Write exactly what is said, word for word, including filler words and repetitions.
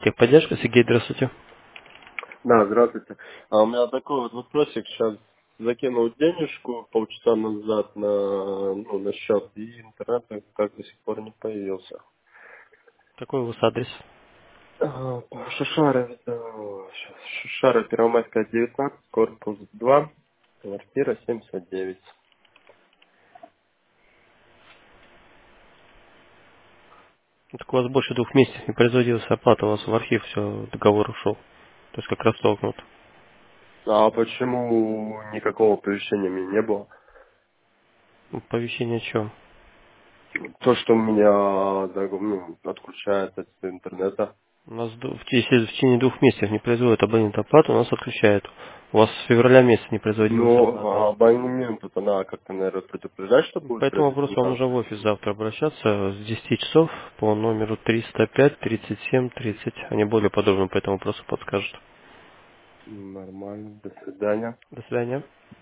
Техподдержка, Сергей, здравствуйте. Да, здравствуйте. А у меня такой вот вопросик. Сейчас закинул денежку полчаса назад на, ну, на счет, и интернет как до сих пор не появился. Какой у вас адрес? А, Шушара, это, щас, Шушара, Первомайская, девятнадцать, корпус два, квартира семьдесят девять. Ну, так у вас больше двух месяцев не производилась оплата, у вас в архив все, договор ушел. То есть как раз толкнут. А почему никакого оповещения мне не было? Оповещение о чем? То, что у меня да, ну, отключается от интернета. У нас ду- в те- если в течение двух месяцев не производят абонент оплату, у нас отключают. У вас с февраля месяца не производилась оплата. Но абонемент это надо как-то, наверное, предупреждать, что По будет этому вопросу вам произведена. нужно в офис завтра обращаться с десяти часов по номеру триста пять тридцать семь тридцать. Они более подробно по этому вопросу подскажут. Нормально, до свидания. До свидания.